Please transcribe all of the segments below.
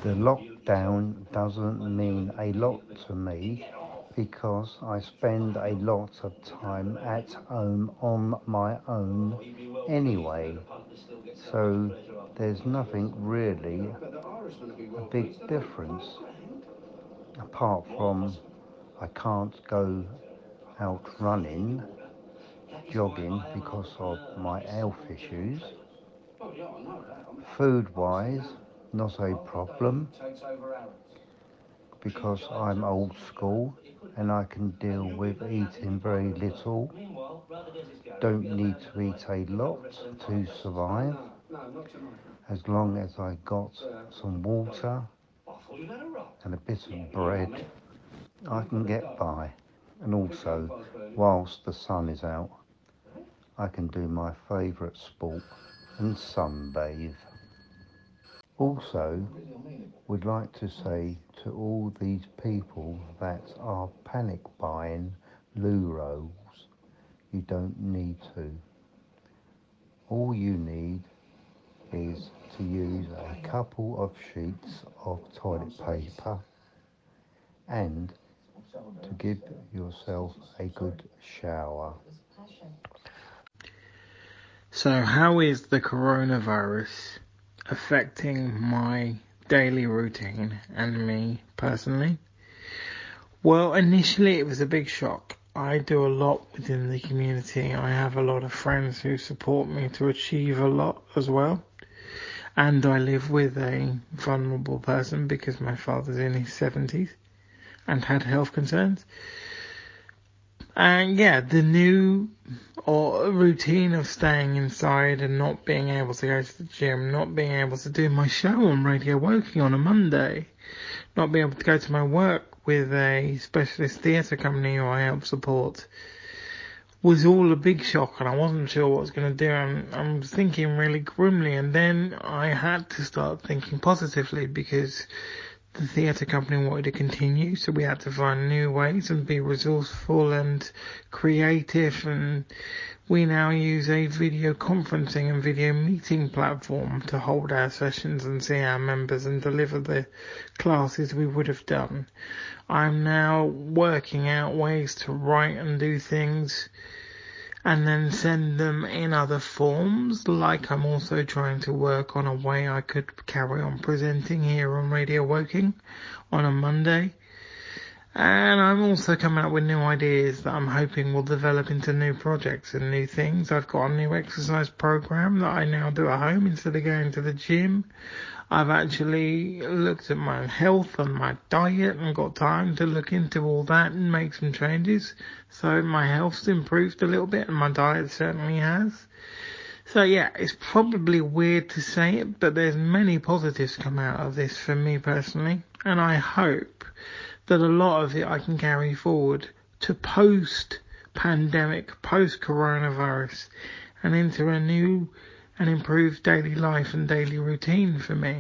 The lockdown doesn't mean a lot to me because I spend a lot of time at home on my own anyway. So there's nothing really a big difference apart from I can't go out running, jogging because of my health issues. Food-wise, not a problem because I'm old school and I can deal with eating very little. Don't need to eat a lot to survive. As long as I got some water and a bit of bread, I can get by. And also, whilst the sun is out, I can do my favourite sport and sunbathe. Also, would like to say to all these people that are panic buying loo rolls, you don't need to. All you need is to use a couple of sheets of toilet paper and to give yourself a good shower. So how is the coronavirus affecting my daily routine and me personally? Well, initially it was a big shock. I do a lot within the community. I have a lot of friends who support me to achieve a lot as well. And I live with a vulnerable person because my father's in his 70s and had health concerns. And yeah, the new routine of staying inside and not being able to go to the gym, not being able to do my show on Radio Woking on a Monday, not being able to go to my work with a specialist theatre company who I help support, was all a big shock, and I wasn't sure what I was going to do. I was thinking really grimly, and then I had to start thinking positively because the theatre company wanted to continue, so we had to find new ways and be resourceful and creative, and we now use a video conferencing and video meeting platform to hold our sessions and see our members and deliver the classes we would have done. I'm now working out ways to write and do things and then send them in other forms, like I'm also trying to work on a way I could carry on presenting here on Radio Woking on a Monday. And I'm also coming up with new ideas that I'm hoping will develop into new projects and new things. I've got a new exercise program that I now do at home instead of going to the gym. I've actually looked at my health and my diet and got time to look into all that and make some changes. So my health's improved a little bit and my diet certainly has. So yeah, it's probably weird to say it, but there's many positives come out of this for me personally. And I hope that a lot of it I can carry forward to post-pandemic, post-coronavirus, and into a new and improved daily life and daily routine for me.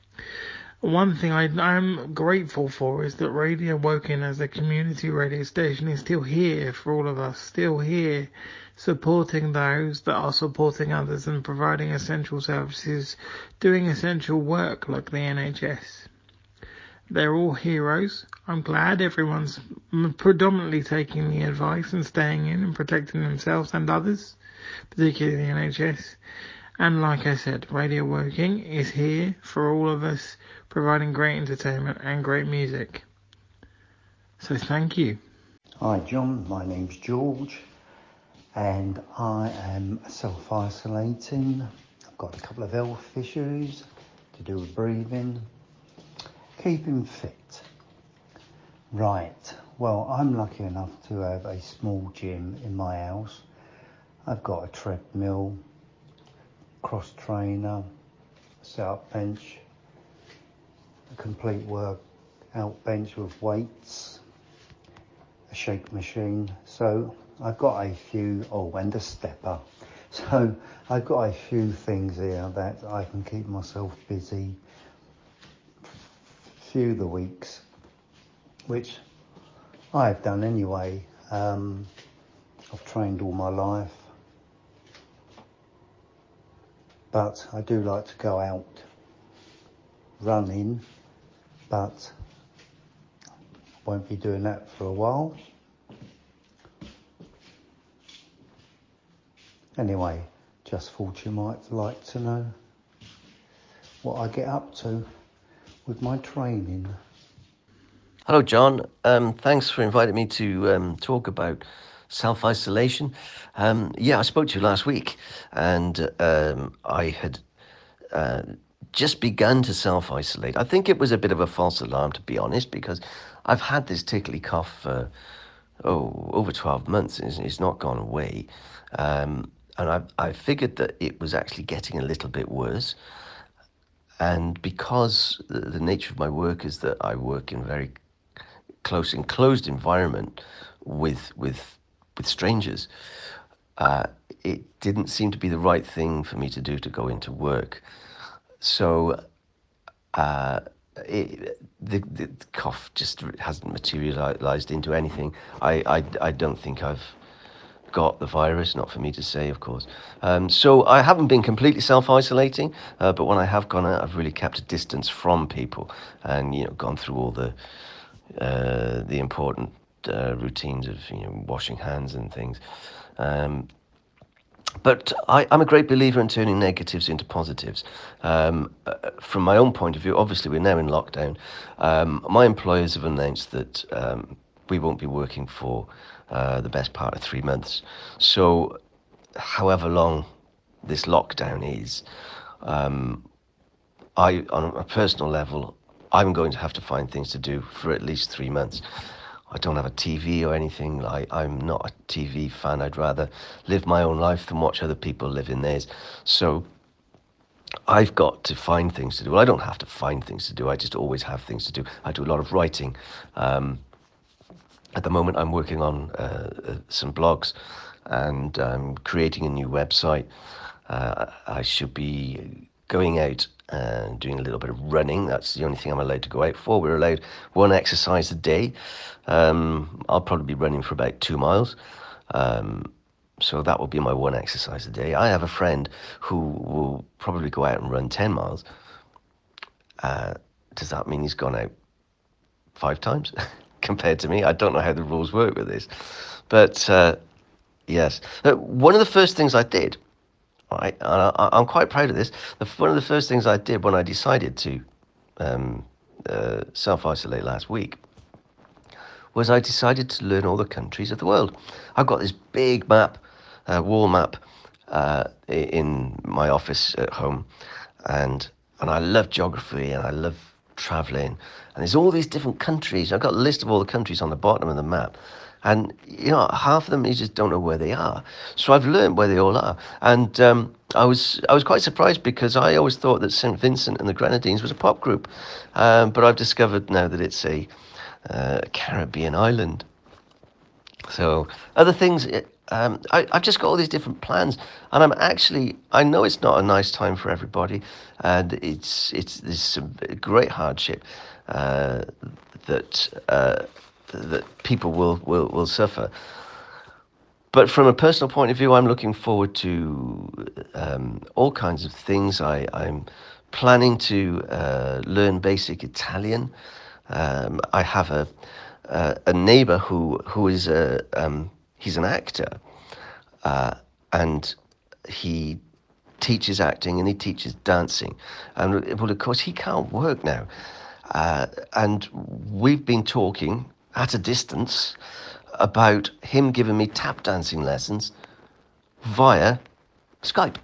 One thing I'm grateful for is that Radio Woking as a community radio station is still here for all of us, still here supporting those that are supporting others and providing essential services, doing essential work like the NHS. They're all heroes. I'm glad everyone's predominantly taking the advice and staying in and protecting themselves and others, particularly the NHS. And like I said, Radio Woking is here for all of us, providing great entertainment and great music. So thank you. Hi John, my name's George and I am self-isolating. I've got a couple of health issues to do with breathing, keeping fit. Right, well I'm lucky enough to have a small gym in my house. I've got a treadmill, cross trainer, set-up bench, a complete workout bench with weights, a shake machine. So I've got a few, and a stepper. So I've got a few things here that I can keep myself busy through the weeks, which I have done anyway. I've trained all my life. But I do like to go out running but I won't be doing that for a while. Anyway, just thought you might like to know what I get up to with my training. Hello, John. Thanks for inviting me to talk about self-isolation. I spoke to you last week, and I had just begun to self-isolate. I think it was a bit of a false alarm, to be honest, because I've had this tickly cough for over 12 months. It's not gone away. And I figured that it was actually getting a little bit worse. And because the nature of my work is that I work in a very close, enclosed environment with strangers, it didn't seem to be the right thing for me to do, to go into work. So the cough just hasn't materialized into anything. I don't think I've got the virus, not for me to say, of course. So I haven't been completely self-isolating, but when I have gone out, I've really kept a distance from people, and gone through all the important routines of washing hands and things. But I'm a great believer in turning negatives into positives. From my own point of view, obviously we're now in lockdown. My employers have announced that we won't be working for the best part of 3 months. So however long this lockdown is, on a personal level, I'm going to have to find things to do for at least 3 months. I don't have a TV or anything. I'm not a TV fan. I'd rather live my own life than watch other people live in theirs. So I've got to find things to do. Well, I don't have to find things to do. I just always have things to do. I do a lot of writing. At the moment, I'm working on some blogs and creating a new website. I should be going out and doing a little bit of running. That's the only thing I'm allowed to go out for. We're allowed one exercise a day. I'll probably be running for about 2 miles. So that will be my one exercise a day. I have a friend who will probably go out and run 10 miles. Does that mean he's gone out 5 times compared to me? I don't know how the rules work with this. But yes, one of the first things I did, right, I'm quite proud of this. One of the first things I did when I decided to self-isolate last week was I decided to learn all the countries of the world. I've got this big map, wall map, in my office at home, and I love geography and I love traveling. And there's all these different countries. I've got a list of all the countries on the bottom of the map. And, half of them you just don't know where they are. So I've learned where they all are. And I was quite surprised, because I always thought that St. Vincent and the Grenadines was a pop group. But I've discovered now that it's a Caribbean island. So other things, I've just got all these different plans, and I know it's not a nice time for everybody, and there's some great hardship that people will suffer. But from a personal point of view, I'm looking forward to all kinds of things. I'm planning to learn basic Italian. I have a neighbor who is he's an actor, and he teaches acting and he teaches dancing. And well, of course, he can't work now. And we've been talking at a distance about him giving me tap dancing lessons via Skype.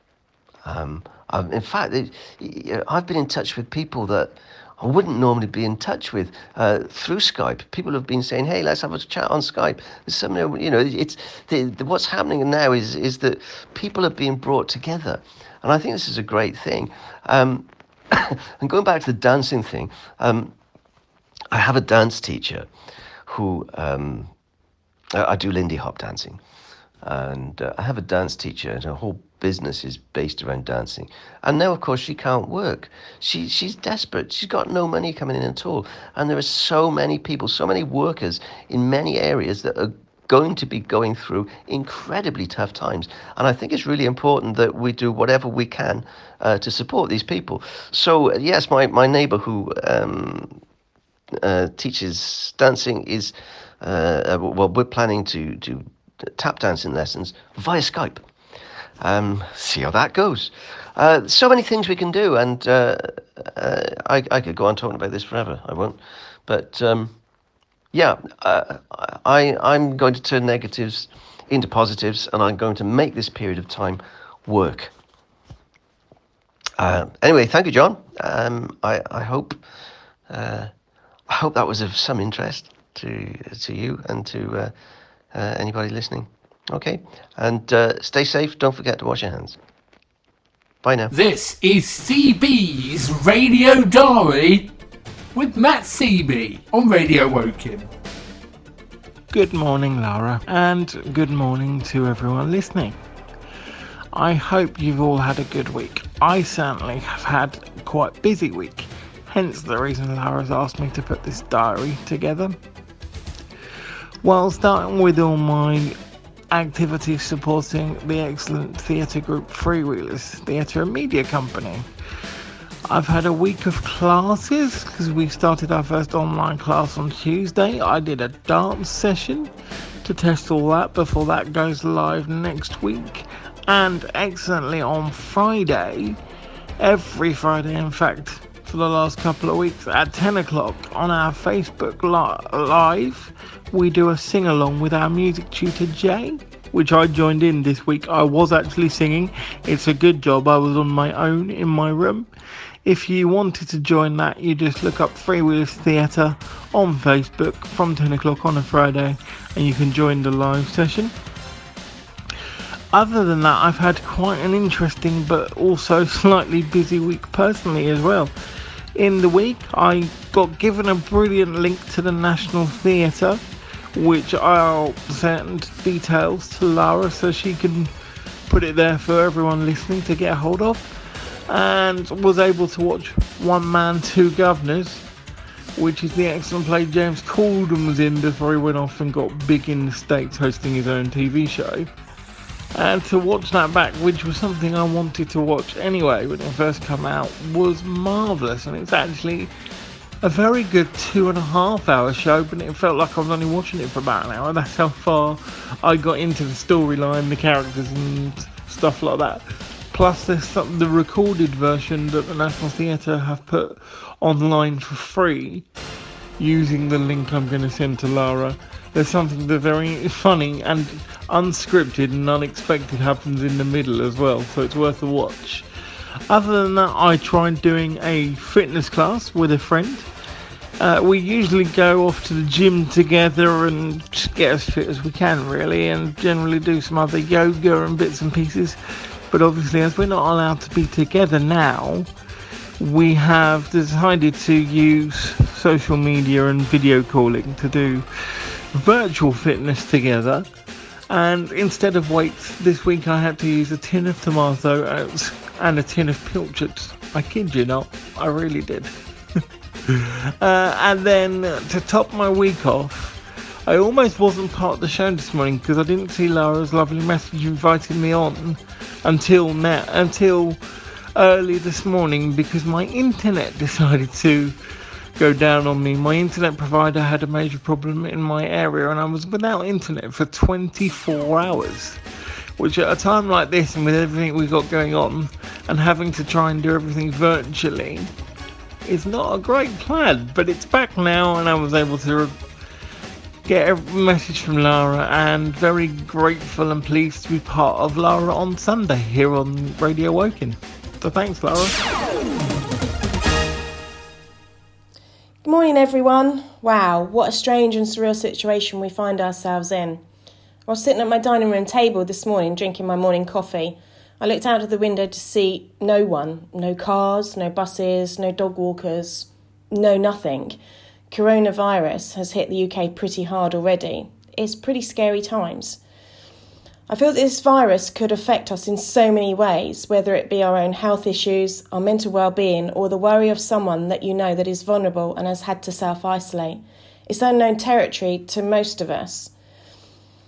In fact, I've been in touch with people that I wouldn't normally be in touch with through Skype. People have been saying, "Hey, let's have a chat on Skype." There's something, it's what's happening now is that people are being brought together, and I think this is a great thing. And going back to the dancing thing, I have a dance teacher who I do Lindy Hop dancing, and I have a dance teacher, and her whole business is based around dancing. And now, of course, she can't work. She's desperate. She's got no money coming in at all. And there are so many people, so many workers in many areas that are going to be going through incredibly tough times. And I think it's really important that we do whatever we can to support these people. So, yes, my neighbour who teaches dancing is, we're planning to do tap dancing lessons via Skype. See how that goes. So many things we can do, and I could go on talking about this forever. I won't. But I'm going to turn negatives into positives, and I'm going to make this period of time work. Anyway, thank you, John. I hope that was of some interest to you and to anybody listening. Okay, and stay safe. Don't forget to wash your hands. Bye now. This is CB's Radio Diary with Matt Seaby on Radio Woking. Good morning, Laura, and good morning to everyone listening. I hope you've all had a good week. I certainly have had quite a busy week, hence the reason Laura's asked me to put this diary together. Well, starting with all my activities supporting the excellent theatre group Freewheelers Theatre and Media Company. I've had a week of classes because we started our first online class on Tuesday. I did a dance session to test all that before that goes live next week. And excellently on Friday, every Friday in fact, for the last couple of weeks at 10 o'clock on our Facebook Live, we do a sing-along with our music tutor Jay, which I joined in this week. I was actually singing. It's a good job. I was on my own in my room. If you wanted to join that, you just look up Freewheelers Theatre on Facebook from 10 o'clock on a Friday and you can join the live session. Other than that, I've had quite an interesting but also slightly busy week personally as well. In the week, I got given a brilliant link to the National Theatre, which I'll send details to Laura so she can put it there for everyone listening to get a hold of, and was able to watch One Man, Two Governors, which is the excellent play James Corden was in before he went off and got big in the States hosting his own TV show. And to watch that back, which was something I wanted to watch anyway when it first came out, was marvellous. And it's actually a very good 2.5 hour show, but it felt like I was only watching it for about an hour. That's how far I got into the storyline, the characters and stuff like that. Plus there's the recorded version that the National Theatre have put online for free using the link I'm going to send to Laura. There's something that very funny and unscripted and unexpected happens in the middle as well, so it's worth a watch. Other than that, I tried doing a fitness class with a friend. We usually go off to the gym together and just get as fit as we can really, and generally do some other yoga and bits and pieces. But obviously, as we're not allowed to be together now, we have decided to use social media and video calling to do virtual fitness together. And instead of weights, this week I had to use a tin of tomatoes and a tin of pilchards. I kid you not, I really did. And then to top my week off, I almost wasn't part of the show this morning because I didn't see Laura's lovely message inviting me on until early this morning because my internet decided to go down on me. My internet provider had a major problem in my area and I was without internet for 24 hours, which at a time like this and with everything we've got going on and having to try and do everything virtually is not a great plan. But it's back now and I was able to get a message from Laura, and very grateful and pleased to be part of Laura on Sunday here on Radio Woking. So thanks, Laura. Good morning, everyone. Wow, what a strange and surreal situation we find ourselves in. I was sitting at my dining room table this morning drinking my morning coffee. I looked out of the window to see no one, no cars, no buses, no dog walkers, no nothing. Coronavirus has hit the UK pretty hard already. It's pretty scary times. I feel that this virus could affect us in so many ways, whether it be our own health issues, our mental well-being, or the worry of someone that you know that is vulnerable and has had to self-isolate. It's unknown territory to most of us.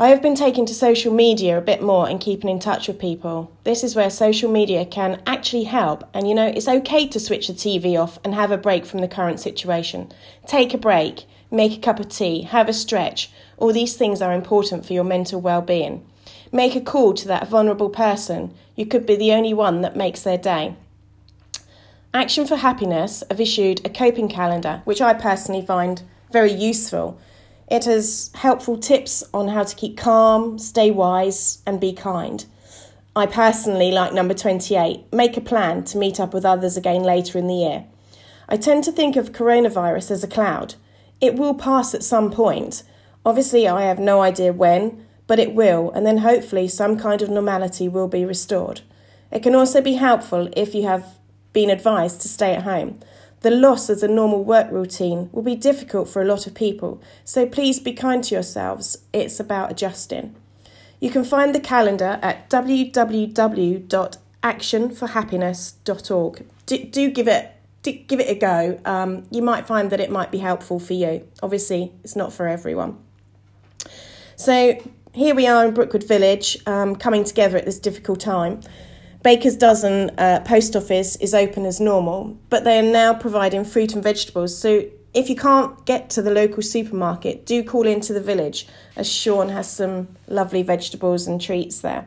I have been taking to social media a bit more and keeping in touch with people. This is where social media can actually help, and it's okay to switch the TV off and have a break from the current situation. Take a break, make a cup of tea, have a stretch. All these things are important for your mental well-being. Make a call to that vulnerable person. You could be the only one that makes their day. Action for Happiness have issued a coping calendar, which I personally find very useful. It has helpful tips on how to keep calm, stay wise, and be kind. I personally like number 28, make a plan to meet up with others again later in the year. I tend to think of coronavirus as a cloud. It will pass at some point. Obviously, I have no idea when, but it will, and then hopefully some kind of normality will be restored. It can also be helpful if you have been advised to stay at home. The loss of the normal work routine will be difficult for a lot of people, so please be kind to yourselves. It's about adjusting. You can find the calendar at www.actionforhappiness.org. Do give it a go. You might find that it might be helpful for you. Obviously, it's not for everyone. So here we are in Brookwood Village, coming together at this difficult time. Baker's Dozen post office is open as normal, but they are now providing fruit and vegetables. So if you can't get to the local supermarket, do call into the village, as Sean has some lovely vegetables and treats there.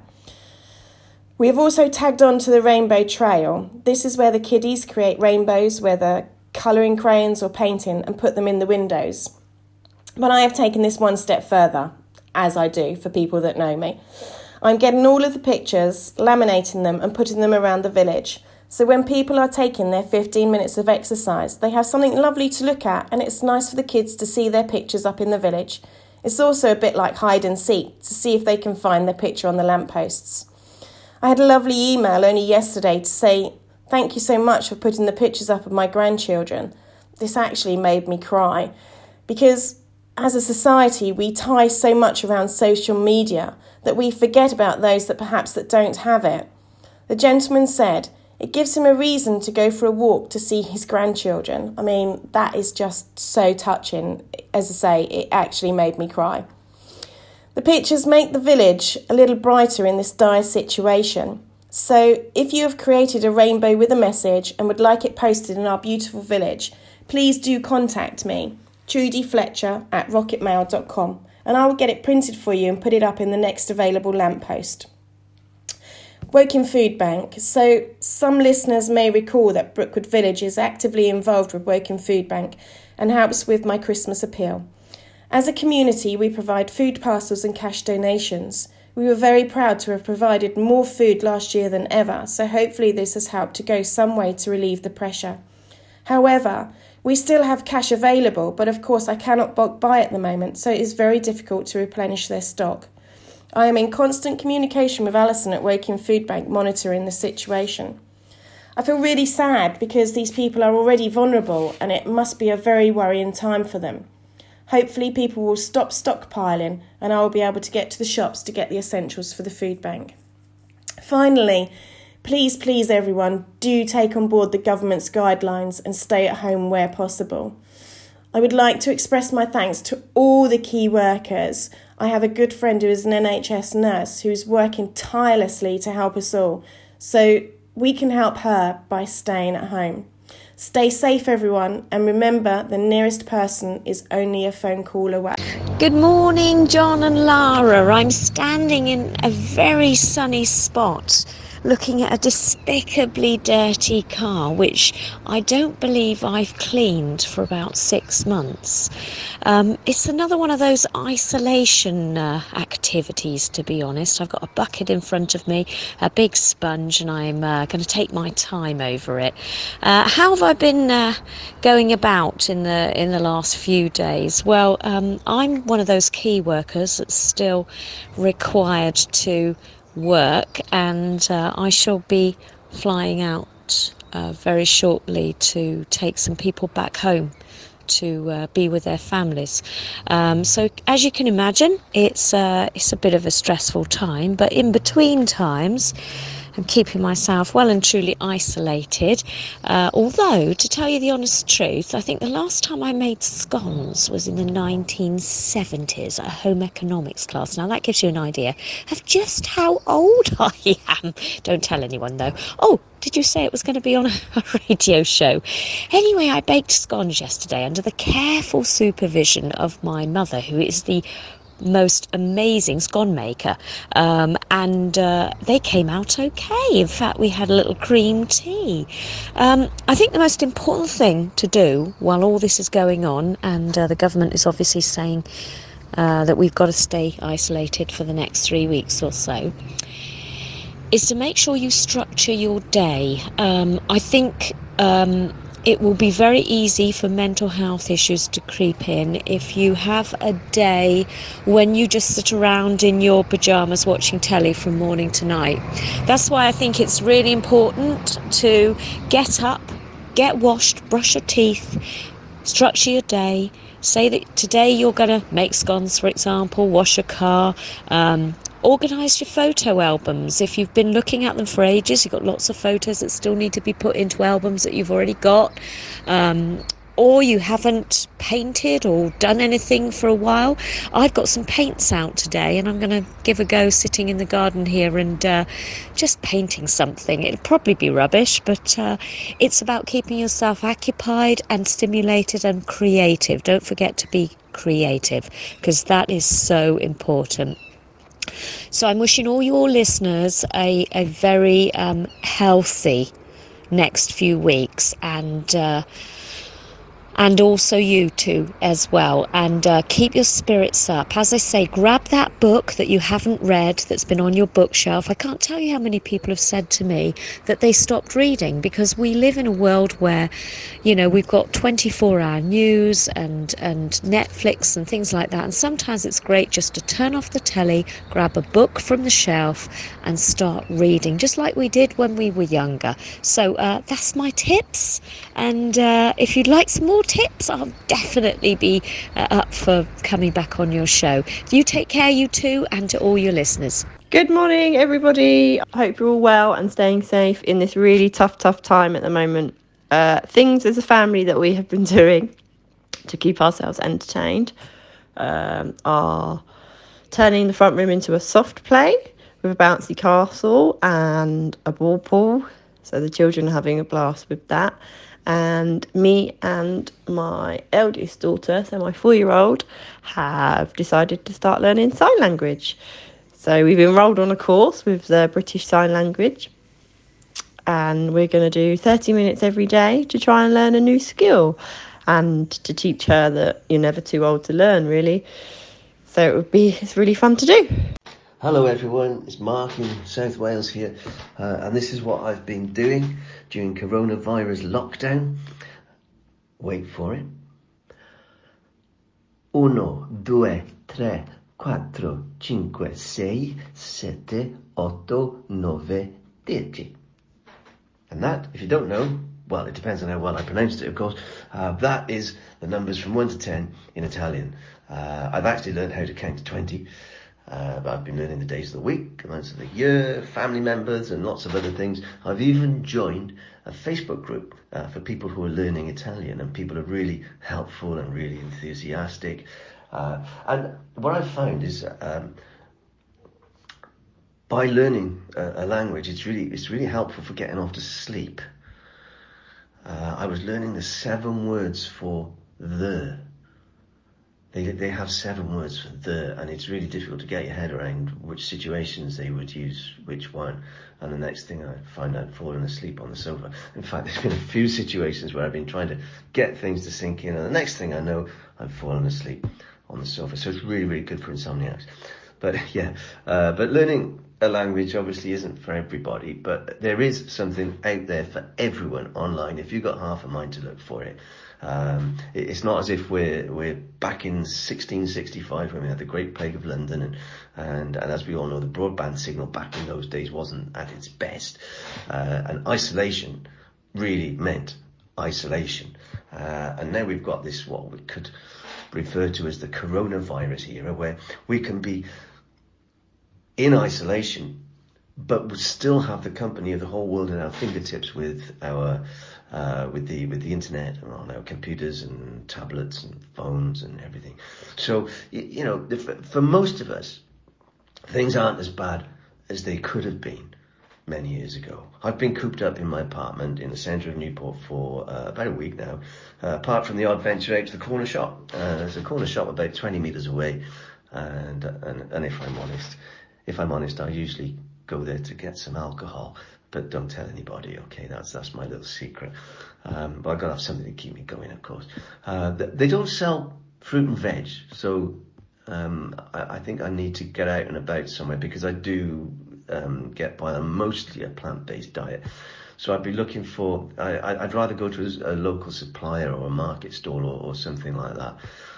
We have also tagged on to the Rainbow Trail. This is where the kiddies create rainbows, whether colouring crayons or painting, and put them in the windows. But I have taken this one step further, as I do for people that know me. I'm getting all of the pictures, laminating them and putting them around the village. So when people are taking their 15 minutes of exercise, they have something lovely to look at, and it's nice for the kids to see their pictures up in the village. It's also a bit like hide and seek, to see if they can find their picture on the lampposts. I had a lovely email only yesterday to say, thank you so much for putting the pictures up of my grandchildren. This actually made me cry, because as a society, we tie so much around social media that we forget about those that perhaps that don't have it. The gentleman said it gives him a reason to go for a walk to see his grandchildren. I mean, that is just so touching. As I say, it actually made me cry. The pictures make the village a little brighter in this dire situation. So if you have created a rainbow with a message and would like it posted in our beautiful village, please do contact me, trudyfletcher@rocketmail.com, and I will get it printed for you and put it up in the next available lamppost. Woking Food Bank. So some listeners may recall that Brookwood Village is actively involved with Woking Food Bank and helps with my Christmas appeal. As a community, we provide food parcels and cash donations. We were very proud to have provided more food last year than ever, so hopefully this has helped to go some way to relieve the pressure. However, we still have cash available, but of course I cannot bulk buy at the moment, so it is very difficult to replenish their stock. I am in constant communication with Alison at Woking Food Bank, monitoring the situation. I feel really sad because these people are already vulnerable and it must be a very worrying time for them. Hopefully people will stop stockpiling and I will be able to get to the shops to get the essentials for the food bank. Finally, please everyone, do take on board the government's guidelines and stay at home where possible. I would like to express my thanks to all the key workers. I have a good friend who is an NHS nurse who is working tirelessly to help us all, so we can help her by staying at home. Stay safe, everyone, and remember the nearest person is only a phone call away. Good morning, John and Lara. I'm standing in a very sunny spot looking at a despicably dirty car, which I don't believe I've cleaned for about 6 months. It's another one of those isolation activities, to be honest. I've got a bucket in front of me, a big sponge, and I'm going to take my time over it. How have I been going about in the last few days? Well, I'm one of those key workers that's still required to work, and I shall be flying out very shortly to take some people back home to be with their families. So as you can imagine, it's a bit of a stressful time, but in between times and keeping myself well and truly isolated. Although, to tell you the honest truth, I think the last time I made scones was in the 1970s at a home economics class. Now that gives you an idea of just how old I am. Don't tell anyone though. Oh, did you say it was going to be on a radio show? Anyway, I baked scones yesterday under the careful supervision of my mother, who is the most amazing scone maker, and they came out okay. In fact, we had a little cream tea. I think the most important thing to do while all this is going on, and the government is obviously saying that we've got to stay isolated for the next 3 weeks or so, is to make sure you structure your day. I think it will be very easy for mental health issues to creep in if you have a day when you just sit around in your pyjamas watching telly from morning to night. That's why I think it's really important to get up, get washed, brush your teeth, structure your day. Say that today you're going to make scones, for example, wash your car, organise your photo albums. If you've been looking at them for ages, you've got lots of photos that still need to be put into albums that you've already got, or you haven't painted or done anything for a while. I've got some paints out today and I'm going to give a go sitting in the garden here and just painting something. It'll probably be rubbish, but it's about keeping yourself occupied and stimulated and creative. Don't forget to be creative, because that is so important. So I'm wishing all your listeners a very healthy next few weeks, and also you too as well, and keep your spirits up. As I say, grab that book that you haven't read that's been on your bookshelf. I can't tell you how many people have said to me that they stopped reading because we live in a world where, you know, we've got 24-hour news and Netflix and things like that, and sometimes it's great just to turn off the telly, grab a book from the shelf and start reading, just like we did when we were younger. So that's my tips, and if you'd like some more tips, I'll definitely be up for coming back on your show. You take care, you too, and to all your listeners. Good morning, everybody. I hope you're all well and staying safe in this really tough time at the moment. Things as a family that we have been doing to keep ourselves entertained are turning the front room into a soft play with a bouncy castle and a ball pool. So the children are having a blast with that. And me and my eldest daughter, so my 4-year-old, have decided to start learning sign language. So we've enrolled on a course with the British Sign Language, and we're going to do 30 minutes every day to try and learn a new skill and to teach her that you're never too old to learn, really. So it's really fun to do. Hello everyone, it's Mark in South Wales here, and this is what I've been doing during coronavirus lockdown. Wait for it. 1, 2, 3, 4, 5, 6, 7, 8, 9, 10. And that, if you don't know, well, it depends on how well I pronounced it, of course, that is the numbers from 1 to 10 in Italian. I've actually learned how to count to 20. But I've been learning the days of the week, the months of the year, family members and lots of other things. I've even joined a Facebook group for people who are learning Italian, and people are really helpful and really enthusiastic. And what I've found is by learning a language, it's really helpful for getting off to sleep. I was learning the 7 words for the. They have 7 words for the, and it's really difficult to get your head around which situations they would use which one. And the next thing I find out, falling asleep on the sofa. In fact, there's been a few situations where I've been trying to get things to sink in, and the next thing I know, I've fallen asleep on the sofa. So it's really, really good for insomniacs. But yeah, but learning a language obviously isn't for everybody, but there is something out there for everyone online if you've got half a mind to look for it. It's not as if we're back in 1665 when we had the Great Plague of London, and as we all know, the broadband signal back in those days wasn't at its best, and isolation really meant isolation, and now we've got this, what we could refer to as the coronavirus era, where we can be in isolation but we still have the company of the whole world at our fingertips with our with the internet and on our computers and tablets and phones and everything. So for most of us, things aren't as bad as they could have been many years ago. I've been cooped up in my apartment in the centre of Newport for about a week now, apart from the odd venture out to the corner shop. There's a corner shop about 20 metres away, and if I'm honest, I usually go there to get some alcohol, but don't tell anybody, okay? That's my little secret. But I've got to have something to keep me going, of course. They don't sell fruit and veg, so I think I need to get out and about somewhere, because I do get by on mostly a plant-based diet. So I'd be looking for, I'd rather go to a local supplier or a market stall or something like that.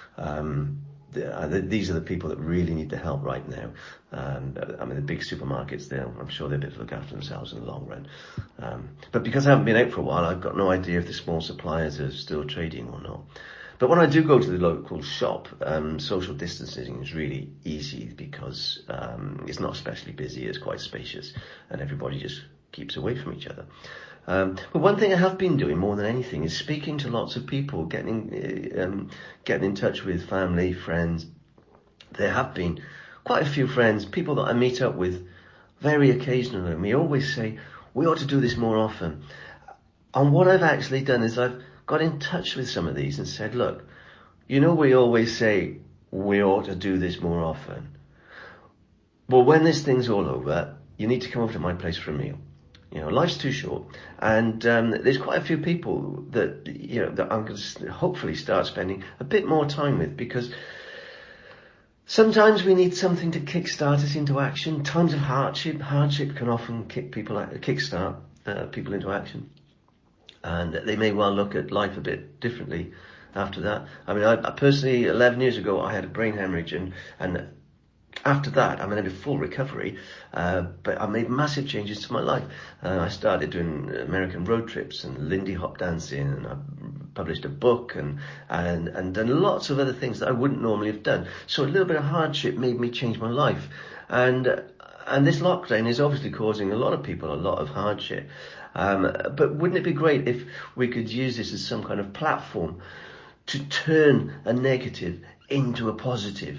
These are the people that really need the help right now. The big supermarkets, I'm sure they'll be able to look after themselves in the long run. But because I haven't been out for a while, I've got no idea if the small suppliers are still trading or not. But when I do go to the local shop, social distancing is really easy, because it's not especially busy, it's quite spacious, and everybody just keeps away from each other. But one thing I have been doing more than anything is speaking to lots of people, getting in touch with family, friends. There have been quite a few friends, people that I meet up with very occasionally, and we always say, we ought to do this more often. And what I've actually done is I've got in touch with some of these and said, look, we always say we ought to do this more often. Well, when this thing's all over, you need to come over to my place for a meal. Life's too short, and there's quite a few people that that I'm going to hopefully start spending a bit more time with, because sometimes we need something to kickstart us into action. Times of hardship can often kickstart people into action, and they may well look at life a bit differently after that. I personally, 11 years ago, I had a brain hemorrhage, and after that, I'm in a full recovery, but I made massive changes to my life. I started doing American road trips and Lindy Hop dancing, and I published a book and done lots of other things that I wouldn't normally have done. So a little bit of hardship made me change my life. And this lockdown is obviously causing a lot of people a lot of hardship. But wouldn't it be great if we could use this as some kind of platform to turn a negative into a positive?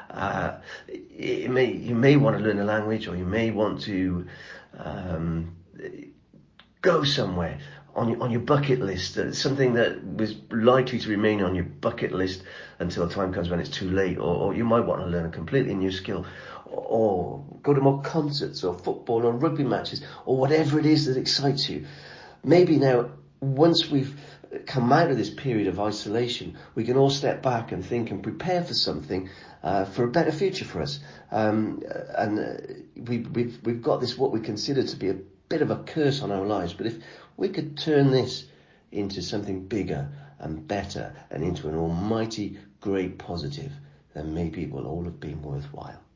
You may want to learn a language, or you may want to go somewhere on your bucket list, something that was likely to remain on your bucket list until the time comes when it's too late, or you might want to learn a completely new skill, or go to more concerts or football or rugby matches, or whatever it is that excites you. Maybe now, once we've come out of this period of isolation, we can all step back and think and prepare for something, for a better future for us. We've got this, what we consider to be a bit of a curse on our lives, but if we could turn this into something bigger and better and into an almighty great positive, then maybe it will all have been worthwhile.